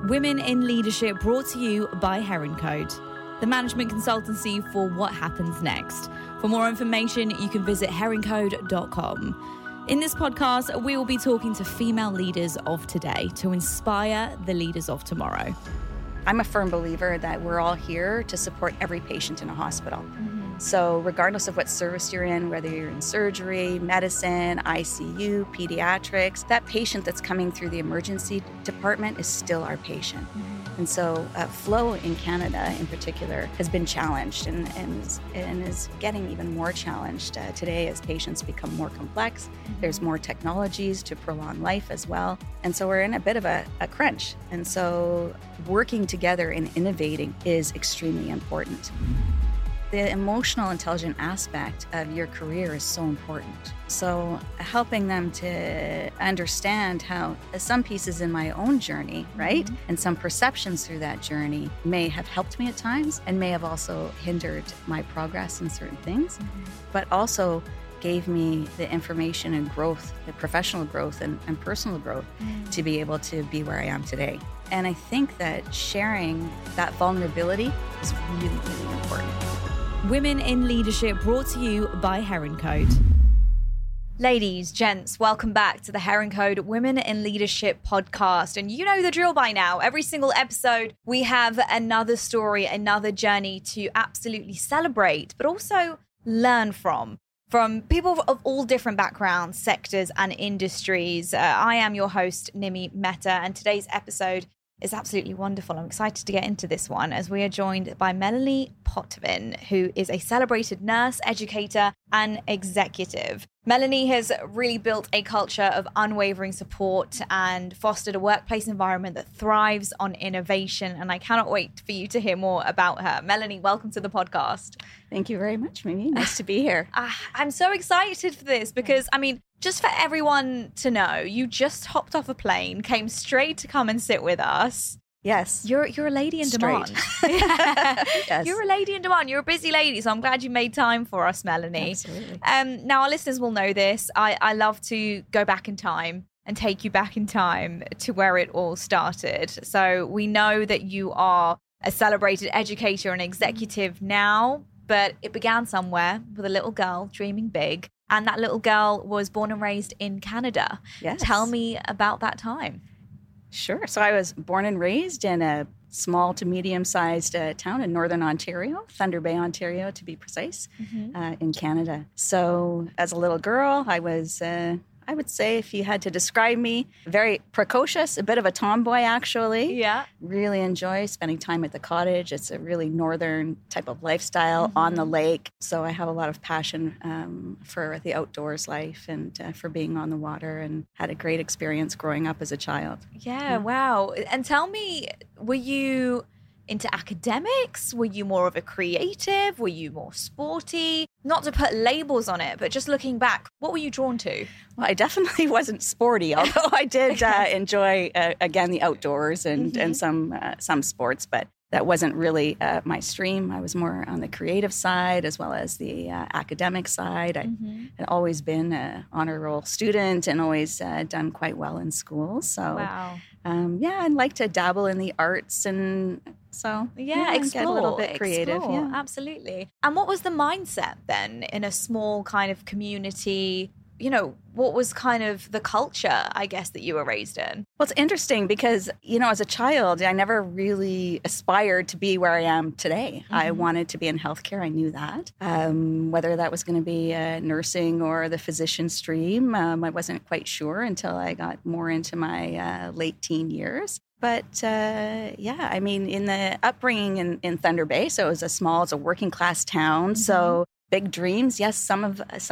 Women in Leadership, brought to you by Heron Code, the management consultancy for what happens next. For more information, you can visit heroncode.com. In this podcast, we will be talking to female leaders of today to inspire the leaders of tomorrow. I'm a firm believer that we're all here to support every patient in a hospital. So regardless of what service you're in, whether you're in surgery, medicine, ICU, pediatrics, that patient that's coming through the emergency department is still our patient. And so flow in Canada in particular has been challenged and is getting even more challenged today as patients become more complex. There's more technologies to prolong life as well. And so we're in a bit of a crunch. And so working together and innovating is extremely important. The emotional intelligent aspect of your career is so important. So helping them to understand how some pieces in my own journey, right? And some perceptions through that journey may have helped me at times and may have also hindered my progress in certain things, but also gave me the information and growth, the professional growth and personal growth to be able to be where I am today. And I think that sharing that vulnerability is really, really important. Women in Leadership, brought to you by Heron Code. Ladies, gents, welcome back to the Heron Code Women in Leadership podcast. And you know the drill by now. Every single episode, we have another story, another journey to absolutely celebrate, but also learn from people of all different backgrounds, sectors and industries. I am your host, Nimi Mehta, and today's episode is absolutely wonderful. I'm excited to get into this one as we are joined by Melanie Potvin, who is a celebrated nurse, educator, and executive. Melanie has really built a culture of unwavering support and fostered a workplace environment that thrives on innovation. And I cannot wait for you to hear more about her. Melanie, welcome to the podcast. Thank you very much, Mimi. Nice to be here. I'm so excited for this because, just for everyone to know, you just hopped off a plane, came straight to come and sit with us. Yes. You're a lady in demand. Yes. You're a lady in demand. You're a busy lady, so I'm glad you made time for us, Melanie. Absolutely. Now, our listeners will know this. I love to go back in time and take you back in time to where it all started. So we know that you are a celebrated educator and executive now, but it began somewhere with a little girl dreaming big. And that little girl was born and raised in Canada. Yes. Tell me about that time. Sure. So I was born and raised in a small to medium-sized town in Northern Ontario, Thunder Bay, Ontario, to be precise, in Canada. So as a little girl, I was, I would say, if you had to describe me, very precocious, a bit of a tomboy, actually. Yeah. Really enjoy spending time at the cottage. It's a really northern type of lifestyle on the lake. So I have a lot of passion for the outdoors life and for being on the water, and had a great experience growing up as a child. Yeah, wow. And tell me, were you into academics? Were you more of a creative? Were you more sporty? Not to put labels on it, but just looking back, what were you drawn to? Well, I definitely wasn't sporty, although I did enjoy, again, the outdoors and some sports, but that wasn't really my stream. I was more on the creative side as well as the academic side. I had always been an honor roll student and always done quite well in school. So, wow. I'd like to dabble in the arts and so explore, get a little bit creative. Explore, yeah, absolutely. And what was the mindset then in a small kind of community? You know, what was kind of the culture, I guess, that you were raised in? Well, it's interesting because, as a child, I never really aspired to be where I am today. I wanted to be in healthcare. I knew that. Whether that was going to be nursing or the physician stream, I wasn't quite sure until I got more into my late teen years. But in the upbringing in Thunder Bay, so it was it's a working class town. So big dreams, yes, some of us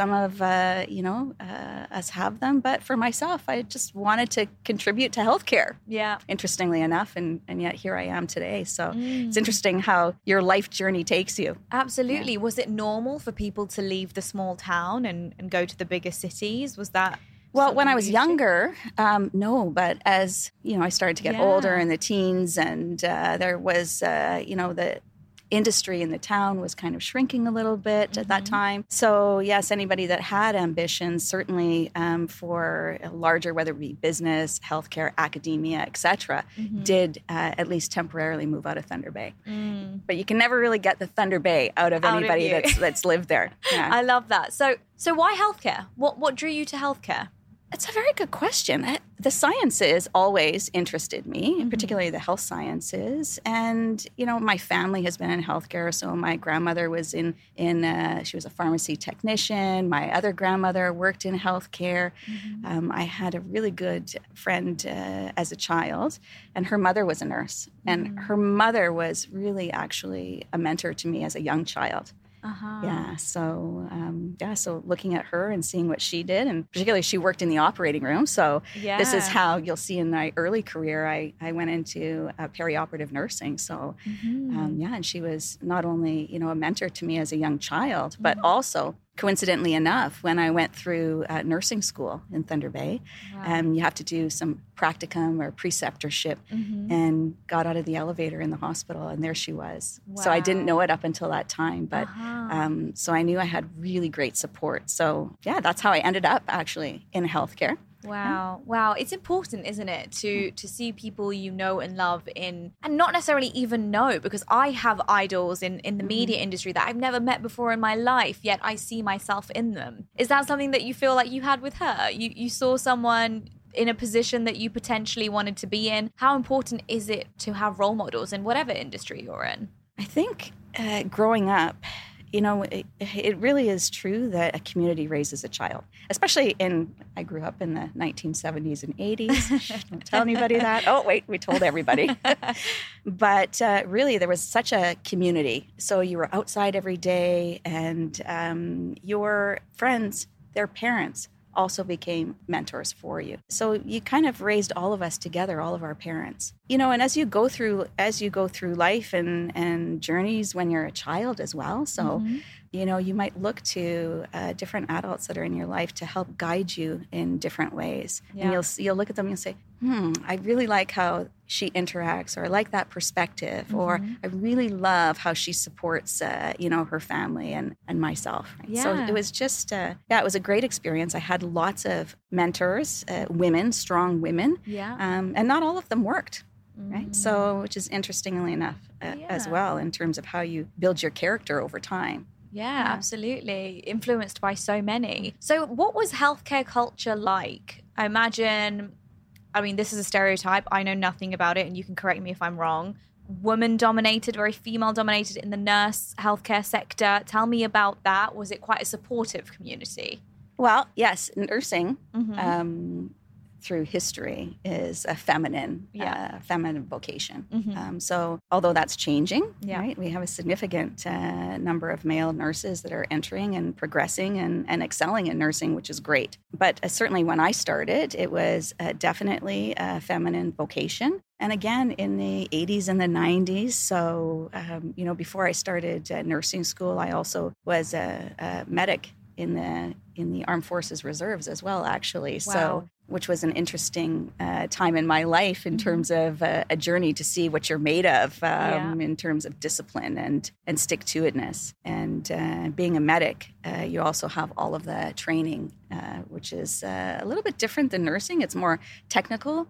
have them. But for myself, I just wanted to contribute to healthcare. Yeah. Interestingly enough, and yet here I am today. So it's interesting how your life journey takes you. Absolutely. Yeah. Was it normal for people to leave the small town and go to the bigger cities? Was that... Well, when I was younger, no. But as, I started to get older in the teens, and there was, industry in the town was kind of shrinking a little bit at that time. So yes, anybody that had ambitions, certainly for a larger, whether it be business, healthcare, academia, etc., did at least temporarily move out of Thunder Bay. But you can never really get the Thunder Bay out of anybody that's lived there. Yeah. I love that. So why healthcare? What drew you to healthcare? It's a very good question. The sciences always interested me, particularly the health sciences. And, my family has been in healthcare. So my grandmother was she was a pharmacy technician. My other grandmother worked in healthcare. I had a really good friend as a child, and her mother was a nurse. And her mother was really actually a mentor to me as a young child. Yeah. So looking at her and seeing what she did, and particularly she worked in the operating room. So this is how you'll see in my early career, I went into perioperative nursing. So and she was not only, a mentor to me as a young child, but also coincidentally enough, when I went through nursing school in Thunder Bay, you have to do some practicum or preceptorship, and got out of the elevator in the hospital, and there she was. Wow. So I didn't know it up until that time, but so I knew I had really great support. So yeah, that's how I ended up actually in healthcare. Wow. Wow. It's important, isn't it, to see people you know and love in, and not necessarily even know, because I have idols in the media industry that I've never met before in my life, yet I see myself in them. Is that something that you feel like you had with her? You saw someone in a position that you potentially wanted to be in. How important is it to have role models in whatever industry you're in? I think growing up, it really is true that a community raises a child, especially I grew up in the 1970s and 80s. Don't tell anybody that. Oh, wait, we told everybody. But really, there was such a community. So you were outside every day, and your friends, their parents, also became mentors for you. So you kind of raised all of us together, all of our parents. And as you go through life and journeys when you're a child as well. So, you might look to different adults that are in your life to help guide you in different ways. Yeah. And you'll look at them and you'll say, I really like how she interacts, or I like that perspective, or I really love how she supports, her family and myself. Right? Yeah. So it was just, it was a great experience. I had lots of mentors, women, strong women, and not all of them worked. Right. So, which is interestingly enough as well, in terms of how you build your character over time. Yeah, absolutely. Influenced by so many. So what was healthcare culture like? I mean, this is a stereotype. I know nothing about it, and you can correct me if I'm wrong. Woman-dominated, very female-dominated in the nurse healthcare sector. Tell me about that. Was it quite a supportive community? Well, yes. Nursing, through history, is a feminine vocation. So although that's changing, right? We have a significant number of male nurses that are entering and progressing and excelling in nursing, which is great. But certainly when I started, it was definitely a feminine vocation. And again, in the 80s and the 90s. So, before I started nursing school, I also was a medic in the Armed Forces Reserves as well, actually. Wow. So, which was an interesting time in my life in terms of a journey to see what you're made of in terms of discipline and stick-to-itness. And being a medic, you also have all of the training, which is a little bit different than nursing. It's more technical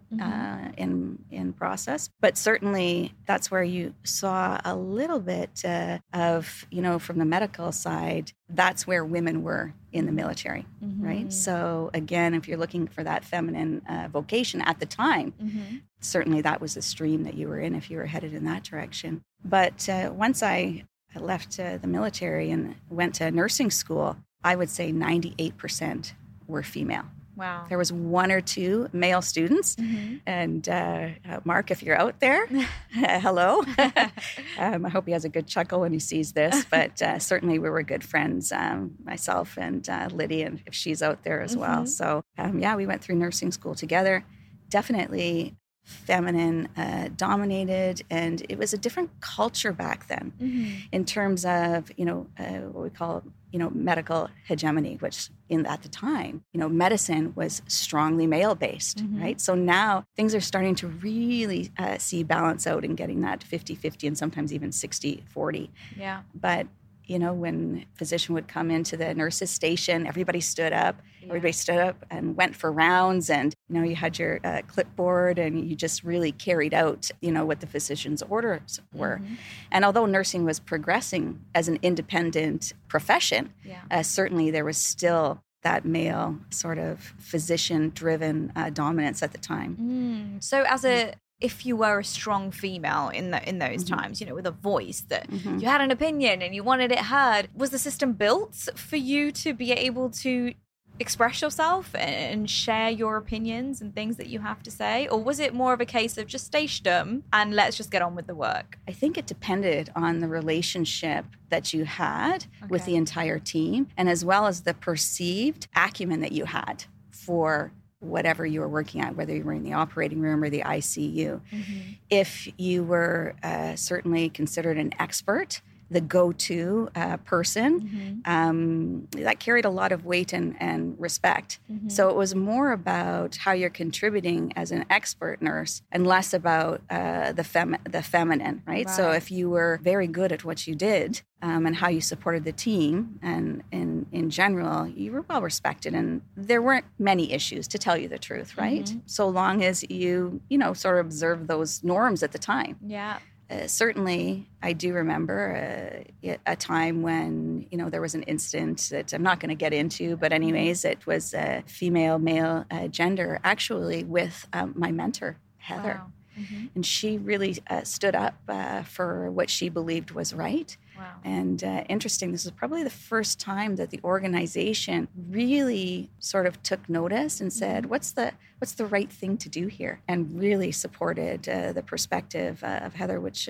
in process. But certainly that's where you saw a little bit of, from the medical side, that's where women were in the military, right? So again, if you're looking for that feminine vocation at the time, certainly that was the stream that you were in if you were headed in that direction. But once I left the military and went to nursing school, I would say 98% were female. Wow. There was one or two male students. And Mark, if you're out there, hello. I hope he has a good chuckle when he sees this. But certainly we were good friends, myself and Lydia, and if she's out there as well. So, we went through nursing school together. Definitely feminine dominated, and it was a different culture back then in terms of, what we call, medical hegemony, which at the time, medicine was strongly male-based, right? So now things are starting to really see balance out and getting that 50-50 and sometimes even 60-40. Yeah. But when a physician would come into the nurse's station, everybody stood up. Yeah. Everybody stood up and went for rounds, and you had your clipboard, and you just really carried out what the physician's orders were. And although nursing was progressing as an independent profession, certainly there was still that male sort of physician-driven dominance at the time. So if you were a strong female in those times, with a voice that you had an opinion and you wanted it heard, was the system built for you to be able to express yourself and share your opinions and things that you have to say? Or was it more of a case of just stay stum and let's just get on with the work? I think it depended on the relationship that you had with the entire team, and as well as the perceived acumen that you had for whatever you were working at, whether you were in the operating room or the ICU. If you were certainly considered an expert, the go-to person, that carried a lot of weight and respect. So it was more about how you're contributing as an expert nurse and less about the feminine, right? So if you were very good at what you did and how you supported the team, and in general, you were well respected, and there weren't many issues, to tell you the truth, right? So long as you, sort of observed those norms at the time. Yeah. Certainly, I do remember a time when, there was an incident that I'm not going to get into, but anyways, it was female-male gender, actually with my mentor, Heather. Wow. And she really stood up for what she believed was right. Wow. And interesting, this is probably the first time that the organization really sort of took notice and said, what's the right thing to do here? And really supported the perspective of Heather, which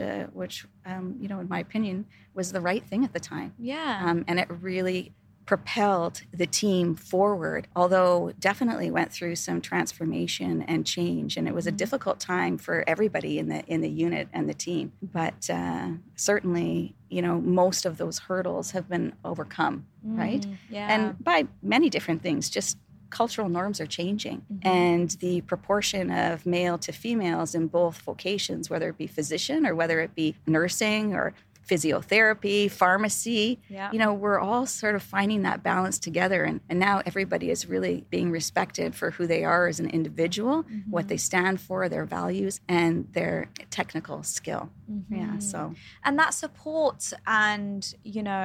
in my opinion, was the right thing at the time. Yeah. And it really propelled the team forward, although definitely went through some transformation and change. And it was a difficult time for everybody in the unit and the team. But certainly, most of those hurdles have been overcome, right? Yeah. And by many different things, just cultural norms are changing. And the proportion of male to females in both vocations, whether it be physician or whether it be nursing or physiotherapy, pharmacy, we're all sort of finding that balance together. And now everybody is really being respected for who they are as an individual, what they stand for, their values, and their technical skill. Yeah, so. And that support and,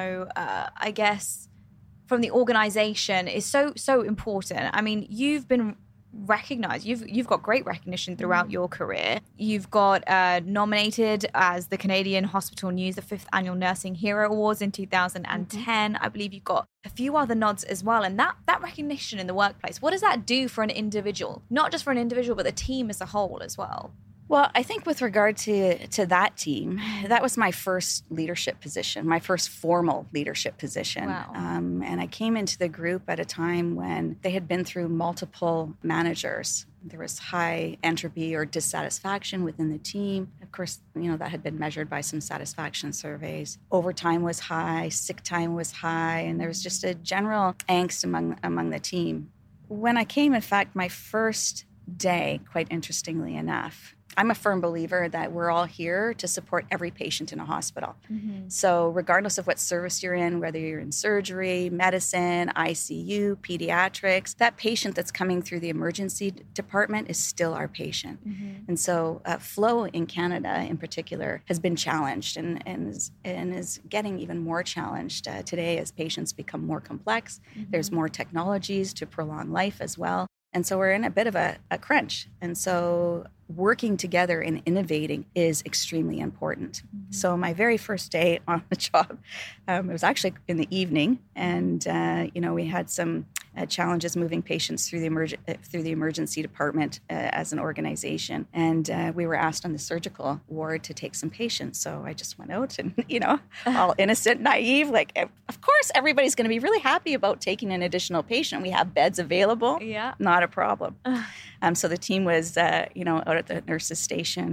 I guess from the organization is so important. I mean, you've been recognized. You've got great recognition throughout your career. You've got nominated as the Canadian Hospital News, the 5th Annual Nursing Hero Awards in 2010. I believe you've got a few other nods as well. And that recognition in the workplace, what does that do for an individual? Not just for an individual, but the team as a whole as well. Well, I think with regard to that team, that was my first leadership position, my first formal leadership position. Wow. And I came into the group at a time when they had been through multiple managers. There was high entropy or dissatisfaction within the team. Of course, that had been measured by some satisfaction surveys. Overtime was high, sick time was high, and there was just a general angst among the team. When I came, in fact, my first day, quite interestingly enough, I'm a firm believer that we're all here to support every patient in a hospital. So regardless of what service you're in, whether you're in surgery, medicine, ICU, pediatrics, that patient that's coming through the emergency department is still our patient. And so flow in Canada in particular has been challenged and is getting even more challenged today as patients become more complex. There's more technologies to prolong life as well. And so we're in a bit of a crunch. And so working together and innovating is extremely important. So my very first day on the job, it was actually in the evening. And, we had some challenges moving patients through the emergency department as an organization. And we were asked on the surgical ward to take some patients. So I just went out and, all innocent, naive, like, of course, everybody's going to be really happy about taking an additional patient. We have beds available. Yeah. Not a problem. So the team was, out at the nurse's station,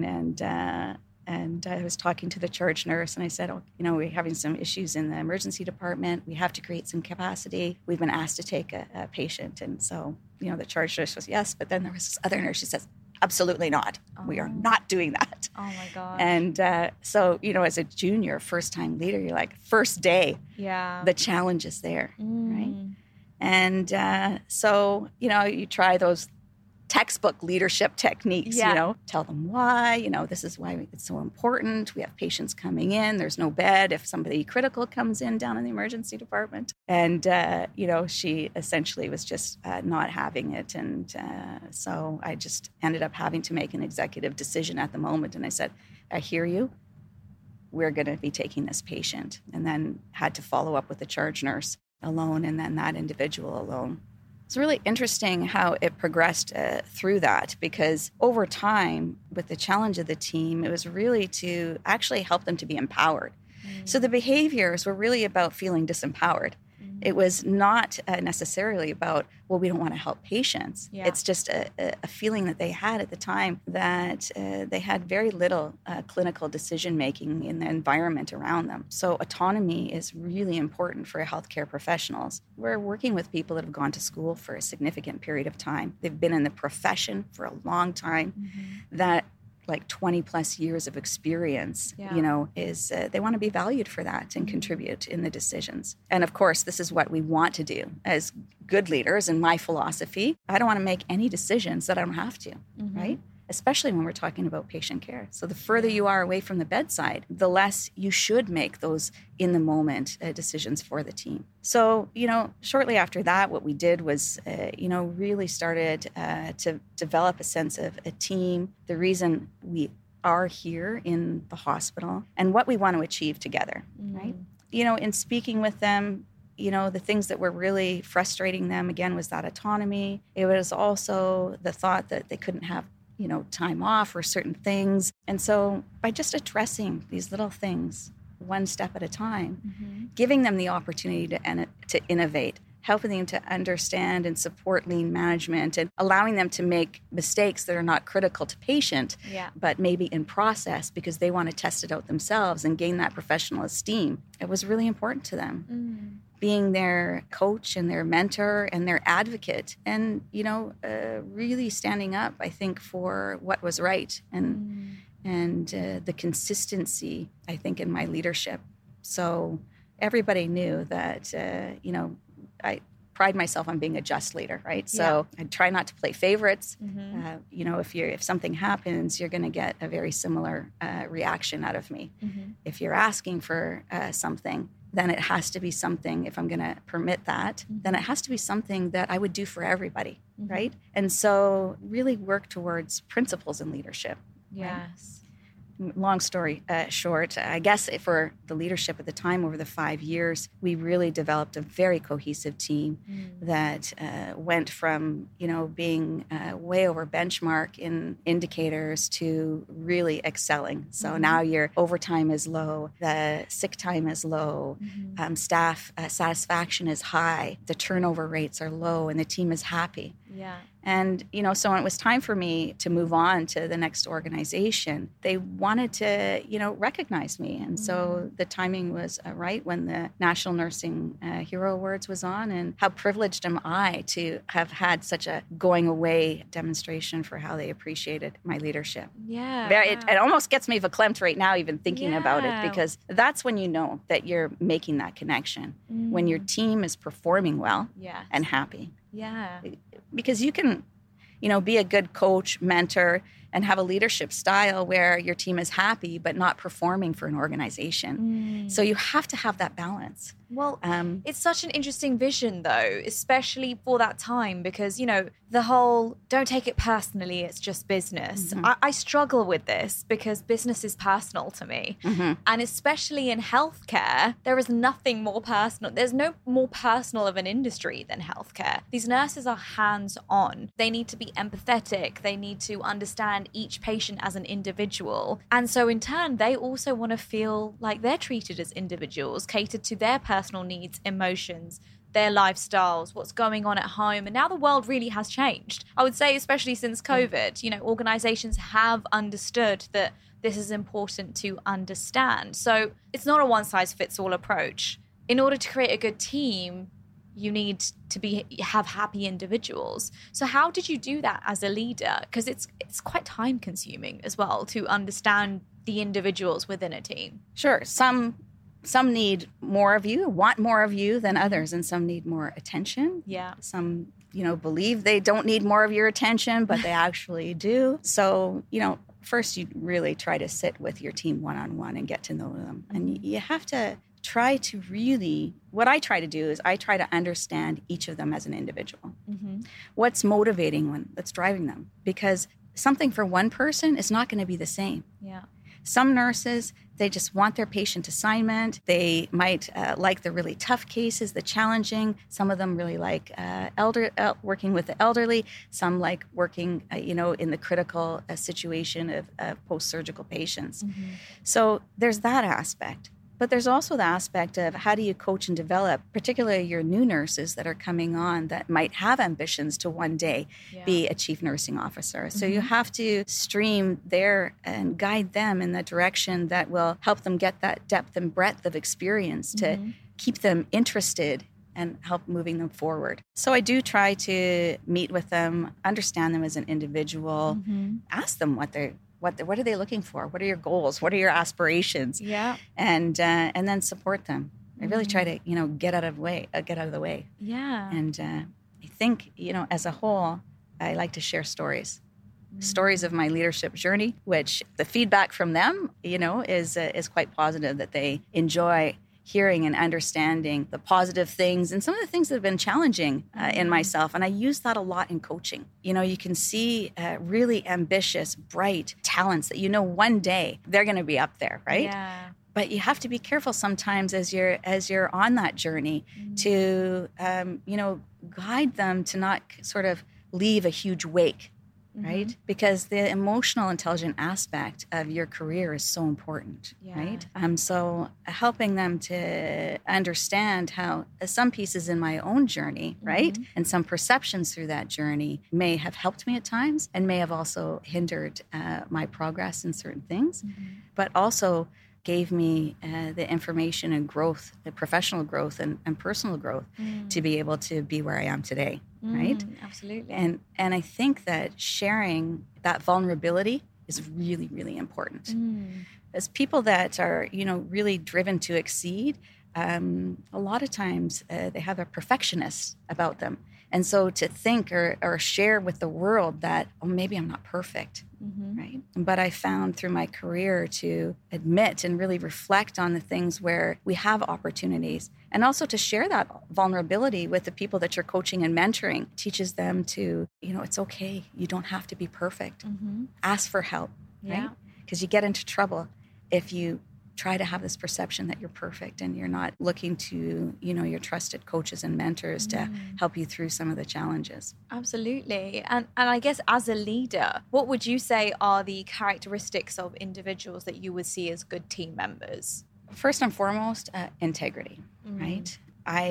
and I was talking to the charge nurse, and I said, we're having some issues in the emergency department. We have to create some capacity. We've been asked to take a patient. And so, the charge nurse was, yes. But then there was this other nurse, she says, absolutely not. Oh. We are not doing that. Oh, my God. And so, as a junior, first-time leader, you're like, first day, the challenge is there, right? And so, you try those textbook leadership techniques, tell them why, this is why it's so important. We have patients coming in. There's no bed if somebody critical comes in down in the emergency department. And, she essentially was just not having it. And so I just ended up having to make an executive decision at the moment. And I said, I hear you. We're going to be taking this patient. And then had to follow up with the charge nurse alone and then that individual alone. It's really interesting how it progressed through that, because over time, with the challenge of the team, it was really to actually help them to be empowered. So the behaviors were really about feeling disempowered. It was not necessarily about, we don't want to help patients. Yeah. It's just a feeling that they had at the time that they had very little clinical decision-making in the environment around them. So autonomy is really important for healthcare professionals. We're working with people that have gone to school for a significant period of time. They've been in the profession for a long time. That like 20 plus years of experience, is they want to be valued for that and contribute in the decisions. And of course, this is what we want to do as good leaders. In my philosophy, I don't want to make any decisions that I don't have to, right? Especially when we're talking about patient care. So the further you are away from the bedside, the less you should make those in-the-moment decisions for the team. So, shortly after that, what we did was, really started to develop a sense of a team, the reason we are here in the hospital, and what we want to achieve together, right? In speaking with them, the things that were really frustrating them, again, was that autonomy. It was also the thought that they couldn't have time off or certain things. And so by just addressing these little things one step at a time, giving them the opportunity to innovate, helping them to understand and support lean management, and allowing them to make mistakes that are not critical to patient, but maybe in process because they want to test it out themselves and gain that professional esteem. It was really important to them. Being their coach and their mentor and their advocate, and really standing up, I think, for what was right, and the consistency, I think, in my leadership. So everybody knew that I pride myself on being a just leader, right? So I try not to play favorites. If something happens, you're going to get a very similar reaction out of me. If you're asking for something, then it has to be something, if I'm going to permit that, then it has to be something that I would do for everybody, right? And so really work towards principles in leadership. Yes. Right? Long story short, I guess for the leadership at the time over the 5 years, we really developed a very cohesive team that went from, being way over benchmark in indicators to really excelling. So now your overtime is low, the sick time is low, staff satisfaction is high, the turnover rates are low, and the team is happy. Yeah. And, so when it was time for me to move on to the next organization, they wanted to, recognize me. And so the timing was right when the National Nursing Hero Awards was on. And how privileged am I to have had such a going away demonstration for how they appreciated my leadership. Yeah. It almost gets me verklempt right now, even thinking about it, because that's when you know that you're making that connection, when your team is performing well and happy. Yeah. Because you can, be a good coach, mentor, and have a leadership style where your team is happy but not performing for an organization. So you have to have that balance. Well, it's such an interesting vision, though, especially for that time, because, the whole don't take it personally, it's just business. Mm-hmm. I struggle with this because business is personal to me. Mm-hmm. And especially in healthcare, there is nothing more personal. There's no more personal of an industry than healthcare. These nurses are hands-on. They need to be empathetic. They need to understand each patient as an individual. And so in turn, they also want to feel like they're treated as individuals, catered to their personal needs, emotions, their lifestyles, what's going on at home. And now the world really has changed. I would say, especially since COVID, organizations have understood that this is important to understand. So it's not a one-size-fits-all approach. In order to create a good team, you need to have happy individuals. So how did you do that as a leader? Because it's quite time-consuming as well to understand the individuals within a team. Sure. Some need more of you, want more of you than others, and some need more attention. Yeah. Some, believe they don't need more of your attention, but they actually do. So, first you really try to sit with your team one-on-one and get to know them. And you have to try to really, what I try to do is I try to understand each of them as an individual. Mm-hmm. What's motivating them, that's driving them. Because something for one person is not going to be the same. Yeah. Some nurses, they just want their patient assignment. They might like the really tough cases, the challenging. Some of them really like working with the elderly. Some like working, in the critical situation of post-surgical patients. Mm-hmm. So there's that aspect. But there's also the aspect of how do you coach and develop, particularly your new nurses that are coming on that might have ambitions to one day be a chief nursing officer. So you have to stream there and guide them in the direction that will help them get that depth and breadth of experience to keep them interested and help moving them forward. So I do try to meet with them, understand them as an individual, ask them what are they looking for? What are your goals? What are your aspirations? Yeah. And then support them. I really try to, get out of the way. Yeah. And I think, as a whole, I like to share stories of my leadership journey, which the feedback from them, is quite positive, that they enjoy hearing and understanding the positive things and some of the things that have been challenging in myself. And I use that a lot in coaching. You can see really ambitious, bright talents that one day they're going to be up there, right? Yeah. But you have to be careful sometimes as you're on that journey to, guide them to not sort of leave a huge wake. Right? Because the emotional intelligent aspect of your career is so important, right? So helping them to understand how some pieces in my own journey, right? And some perceptions through that journey may have helped me at times and may have also hindered my progress in certain things, but also gave me the information and growth, the professional growth and personal growth to be able to be where I am today, right? Absolutely. And I think that sharing that vulnerability is really, really important. As people that are, really driven to exceed, a lot of times they have a perfectionist about them. And so to think or share with the world that, maybe I'm not perfect, right? But I found through my career to admit and really reflect on the things where we have opportunities, and also to share that vulnerability with the people that you're coaching and mentoring teaches them to, it's okay. You don't have to be perfect. Ask for help, right? Because you get into trouble if you try to have this perception that you're perfect and you're not looking to, your trusted coaches and mentors to help you through some of the challenges. Absolutely. And I guess as a leader, what would you say are the characteristics of individuals that you would see as good team members? First and foremost, integrity, right?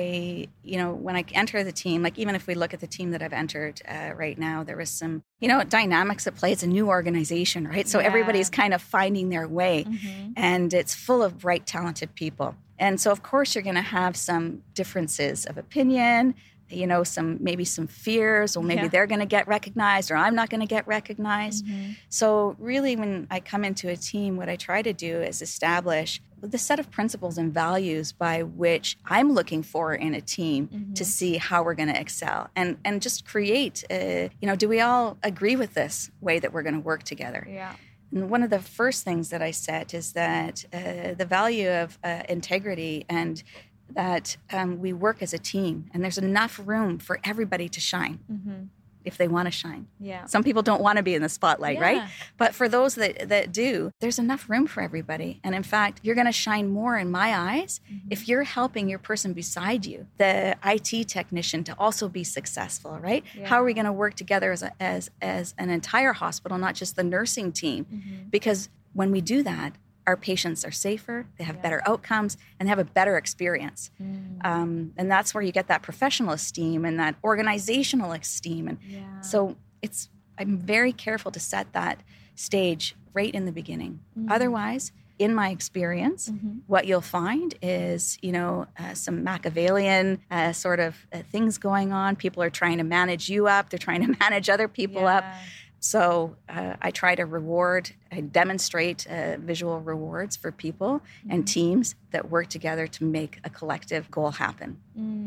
When I enter the team, like even if we look at the team that I've entered right now, there was some, dynamics at play. It's a new organization, right? So everybody's kind of finding their way and it's full of bright, talented people. And so, of course, you're going to have some differences of opinion, maybe some fears, or maybe they're going to get recognized or I'm not going to get recognized. So really, when I come into a team, what I try to do is establish the set of principles and values by which I'm looking for in a team to see how we're going to excel and just create, do we all agree with this way that we're going to work together? Yeah. And one of the first things that I set is that the value of integrity and that we work as a team, and there's enough room for everybody to shine if they want to shine. Yeah. Some people don't want to be in the spotlight, Yeah. right? But for those that do, there's enough room for everybody. And in fact, you're going to shine more in my eyes if you're helping your person beside you, the IT technician, to also be successful, right? Yeah. How are we going to work together as an entire hospital, not just the nursing team? Because when we do that, our patients are safer, they have better outcomes, and have a better experience. And that's where you get that professional esteem and that organizational esteem. And so I'm very careful to set that stage right in the beginning. Otherwise, in my experience, what you'll find is, some Machiavellian sort of things going on. People are trying to manage you up. They're trying to manage other people up. So I try to demonstrate visual rewards for people and teams that work together to make a collective goal happen.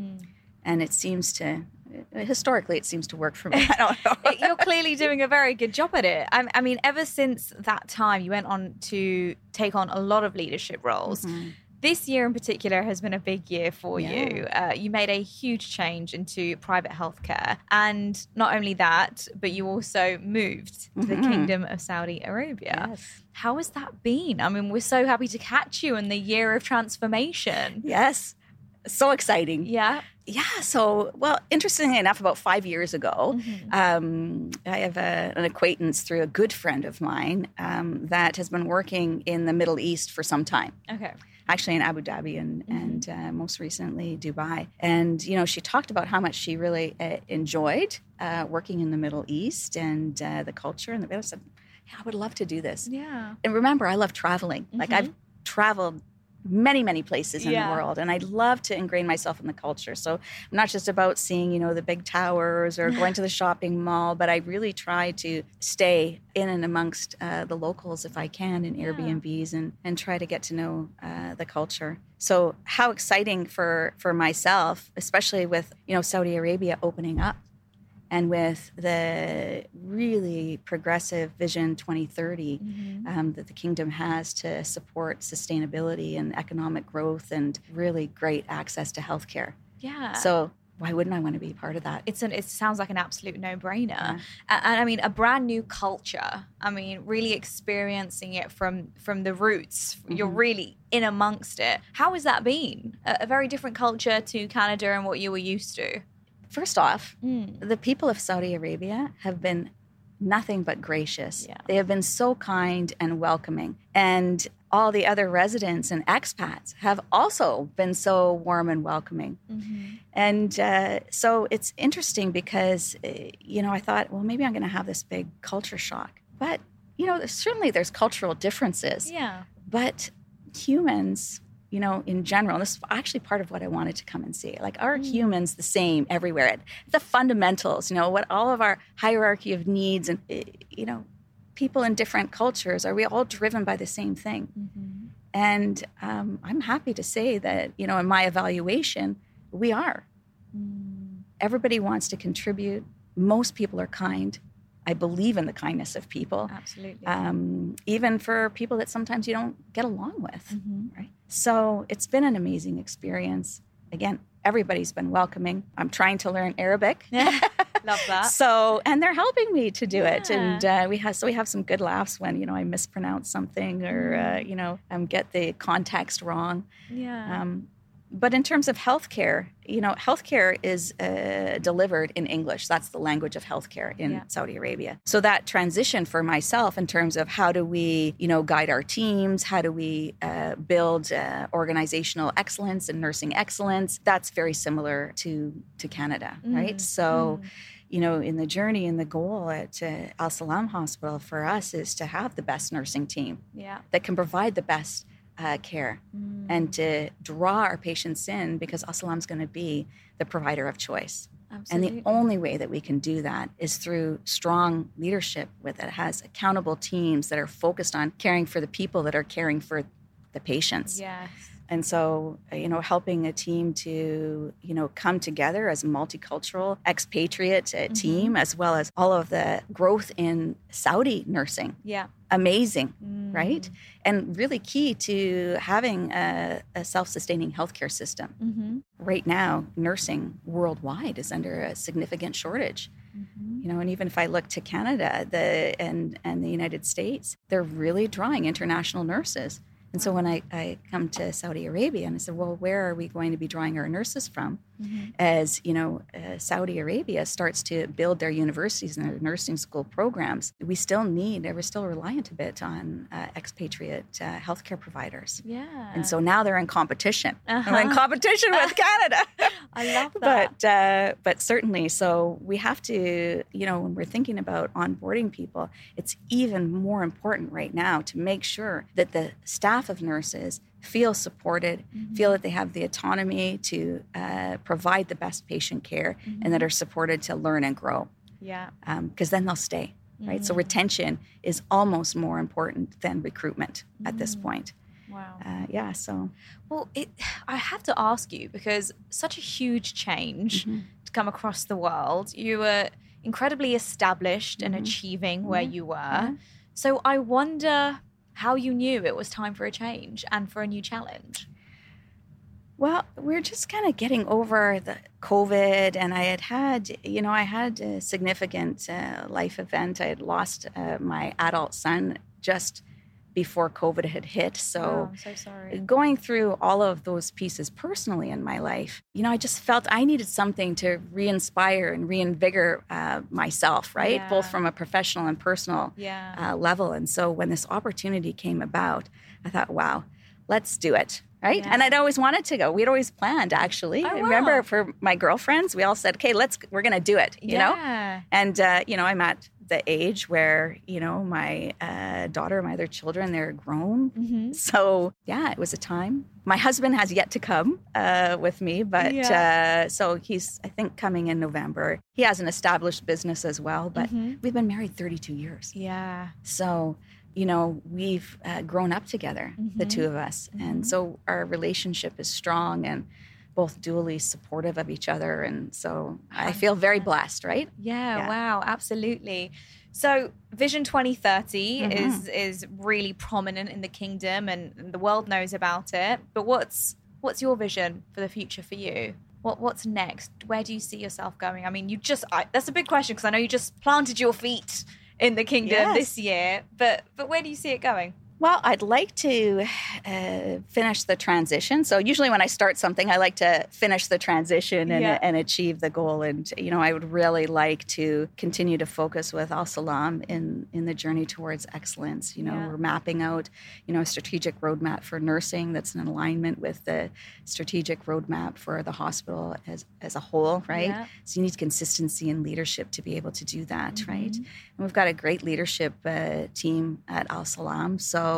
And historically, it seems to work for me. I don't know. You're clearly doing a very good job at it. I mean, ever since that time, you went on to take on a lot of leadership roles. This year in particular has been a big year for you. You made a huge change into private healthcare. And not only that, but you also moved to the Kingdom of Saudi Arabia. Yes. How has that been? I mean, we're so happy to catch you in the year of transformation. Yes. So exciting. Yeah. Yeah. So, interestingly enough, about 5 years ago, I have an acquaintance through a good friend of mine that has been working in the Middle East for some time. Okay. Actually in Abu Dhabi and most recently Dubai. And, she talked about how much she really enjoyed working in the Middle East and the culture. And I said, I would love to do this. Yeah. And remember, I love traveling. Like I've traveled many, many places in the world. And I'd love to ingrain myself in the culture. So I'm not just about seeing, the big towers or going to the shopping mall, but I really try to stay in and amongst the locals if I can in Airbnbs and try to get to know the culture. So how exciting for myself, especially with, Saudi Arabia opening up. And with the really progressive Vision 2030 that the kingdom has to support sustainability and economic growth and really great access to healthcare. Yeah. So why wouldn't I want to be part of that? It sounds like an absolute no-brainer. And I mean, a brand new culture. I mean, really experiencing it from the roots. You're really in amongst it. How has that been? A very different culture to Canada and what you were used to. First off, the people of Saudi Arabia have been nothing but gracious. Yeah. They have been so kind and welcoming. And all the other residents and expats have also been so warm and welcoming. And so it's interesting because, I thought, well, maybe I'm going to have this big culture shock. But, certainly there's cultural differences. Yeah. But humans, in general, this is actually part of what I wanted to come and see. Like, are humans the same everywhere? The fundamentals, what all of our hierarchy of needs and, people in different cultures, are we all driven by the same thing? And I'm happy to say that, in my evaluation, we are. Everybody wants to contribute. Most people are kind. I believe in the kindness of people. Absolutely. Even for people that sometimes you don't get along with, right? So it's been an amazing experience. Again, everybody's been welcoming. I'm trying to learn Arabic. Love that. So, and they're helping me to do it. And we have some good laughs when, I mispronounce something or, get the context wrong. Yeah. But in terms of healthcare, healthcare is delivered in English. That's the language of healthcare in Saudi Arabia. So that transition for myself in terms of how do we, guide our teams, how do we build organizational excellence and nursing excellence, that's very similar to Canada, right? So, in the journey and the goal at Al Salam Hospital for us is to have the best nursing team that can provide the best care and to draw our patients in, because Al Salam's going to be the provider of choice. Absolutely. And the only way that we can do that is through strong leadership that has accountable teams that are focused on caring for the people that are caring for the patients. Yes. And so, helping a team to, come together as a multicultural expatriate team, as well as all of the growth in Saudi nursing. Yeah. Amazing, right? And really key to having a self-sustaining healthcare system. Right now, nursing worldwide is under a significant shortage. And even if I look to Canada and the United States, they're really drawing international nurses. And so when I come to Saudi Arabia and I said, well, where are we going to be drawing our nurses from? As, Saudi Arabia starts to build their universities and their nursing school programs, we're still reliant a bit on expatriate healthcare providers. Yeah. And so now they're in competition. We're in competition with Canada. I love that. But certainly, so we have to, when we're thinking about onboarding people, it's even more important right now to make sure that the staff of nurses feel supported, feel that they have the autonomy to provide the best patient care, and that are supported to learn and grow. Yeah. Because then they'll stay, right? So retention is almost more important than recruitment at this point. Wow. Well, I have to ask you, because such a huge change to come across the world. You were incredibly established and achieving where you were. So I wonder how you knew it was time for a change and for a new challenge. Well, we're just kind of getting over the COVID, and I had a significant life event. I had lost my adult son just before COVID had hit. So I'm so sorry. Going through all of those pieces personally in my life, I just felt I needed something to re-inspire and reinvigorate myself, right? Yeah. Both from a professional and personal level. And so when this opportunity came about, I thought, wow, let's do it. Right. Yeah. And I'd always wanted to go. We'd always planned, actually. Oh, wow. I remember for my girlfriends, we all said, okay, we're going to do it, you know? And, I'm at the age where, my daughter, my other children, they're grown. So, it was a time. My husband has yet to come with me, but so he's, I think, coming in November. He has an established business as well, but we've been married 32 years. Yeah. So, we've grown up together, the two of us. And so our relationship is strong and both dually supportive of each other. And so I feel very blessed, right? Yeah. Wow. Absolutely. So Vision 2030 is really prominent in the kingdom, and the world knows about it. But what's your vision for the future for you? What's next? Where do you see yourself going? I mean, that's a big question, because I know you just planted your feet in the kingdom this year, but where do you see it going? Well, I'd like to finish the transition. So usually when I start something, I like to finish the transition and achieve the goal. And, I would really like to continue to focus with Al Salam in the journey towards excellence. We're mapping out, a strategic roadmap for nursing that's in alignment with the strategic roadmap for the hospital as a whole, right? Yeah. So you need consistency and leadership to be able to do that, right? And we've got a great leadership team at Al Salam. So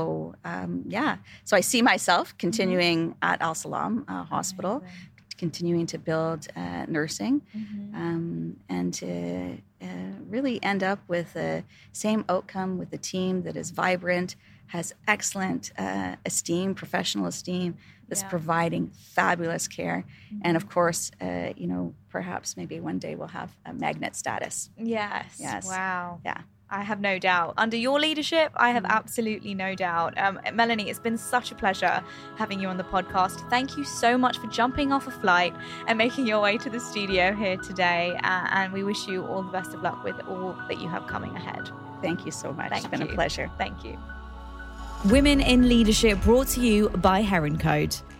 I see myself continuing at Al Salam Hospital, continuing to build nursing, and to really end up with the same outcome with a team that is vibrant, has excellent professional esteem, that's providing fabulous care. And of course, perhaps maybe one day we'll have a magnet status. Yes. Wow. Yeah. I have no doubt. Under your leadership, I have absolutely no doubt. Melanie, it's been such a pleasure having you on the podcast. Thank you so much for jumping off a flight and making your way to the studio here today. And we wish you all the best of luck with all that you have coming ahead. Thank you so much. It's been a pleasure. Thank you. Women in Leadership, brought to you by Heron Code.